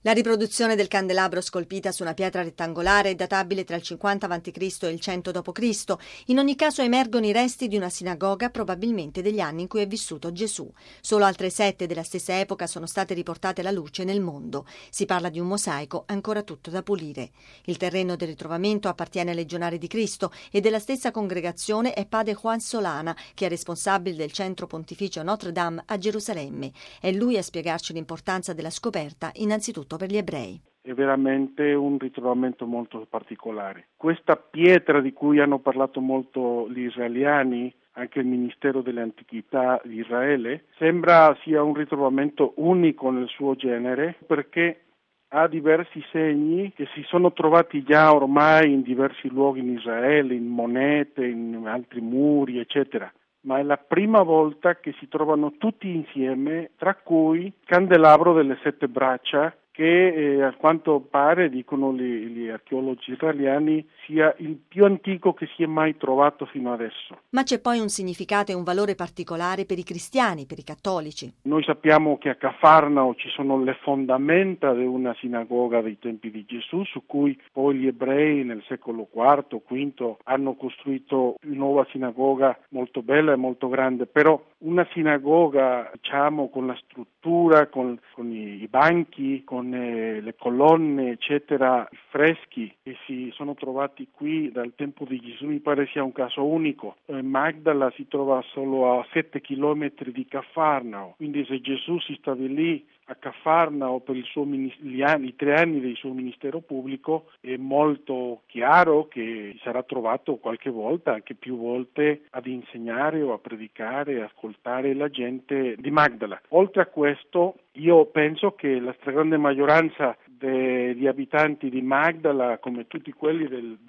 La riproduzione del candelabro scolpita su una pietra rettangolare è databile tra il 50 a.C. e il 100 d.C. In ogni caso emergono i resti di una sinagoga, probabilmente degli anni in cui è vissuto Gesù. Solo altre 7 della stessa epoca sono state riportate alla luce nel mondo. Si parla di un mosaico ancora tutto da pulire. Il terreno del ritrovamento appartiene ai Legionari di Cristo e della stessa congregazione è padre Juan Solana, che è responsabile del centro pontificio Notre Dame a Gerusalemme. È lui a spiegarci l'importanza della scoperta, innanzitutto per gli ebrei. È veramente un ritrovamento molto particolare. Questa pietra di cui hanno parlato molto gli israeliani, anche il Ministero delle Antichità di Israele, sembra sia un ritrovamento unico nel suo genere perché ha diversi segni che si sono trovati già ormai in diversi luoghi in Israele, in monete, in altri muri, eccetera. Ma è la prima volta che si trovano tutti insieme, tra cui il candelabro delle 7 braccia, che a quanto pare, dicono gli archeologi israeliani, sia il più antico che si è mai trovato fino adesso. Ma c'è poi un significato e un valore particolare per i cristiani, per i cattolici. Noi sappiamo che a Cafarnao ci sono le fondamenta di una sinagoga dei tempi di Gesù, su cui poi gli ebrei nel secolo IV, V hanno costruito una nuova sinagoga molto bella e molto grande, però una sinagoga, diciamo, con la struttura, con i banchi, con le colonne, eccetera, i freschi che si sono trovati qui dal tempo di Gesù, mi pare sia un caso unico. Magdala si trova solo a 7 chilometri di Cafarnao, quindi se Gesù si stabilì a Cafarnao per i 3 anni del suo ministero pubblico, è molto chiaro che si sarà trovato qualche volta, anche più volte, ad insegnare o a predicare, a ascoltare la gente di Magdala. Oltre a questo, io penso che la stragrande maggioranza degli abitanti di Magdala, come tutti quelli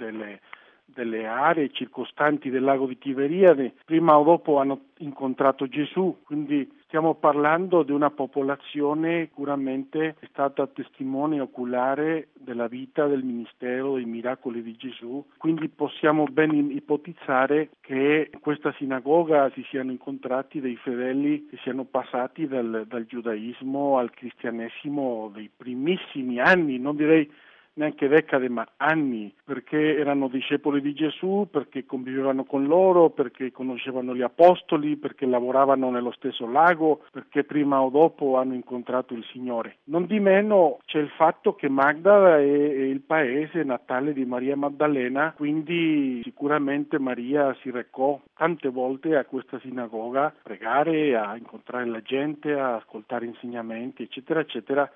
delle aree circostanti del lago di Tiberiade, prima o dopo hanno incontrato Gesù, quindi stiamo parlando di una popolazione sicuramente è stata testimone oculare della vita, del ministero, dei miracoli di Gesù, quindi possiamo ben ipotizzare che in questa sinagoga si siano incontrati dei fedeli che siano passati dal giudaismo al cristianesimo dei primissimi anni, non direi neanche decade ma anni, perché erano discepoli di Gesù, perché convivevano con loro, perché conoscevano gli apostoli, perché lavoravano nello stesso lago, perché prima o dopo hanno incontrato il Signore. Non di meno c'è il fatto che Magdala è il paese natale di Maria Maddalena, quindi sicuramente Maria si recò tante volte a questa sinagoga a pregare, a incontrare la gente, a ascoltare insegnamenti, eccetera, eccetera,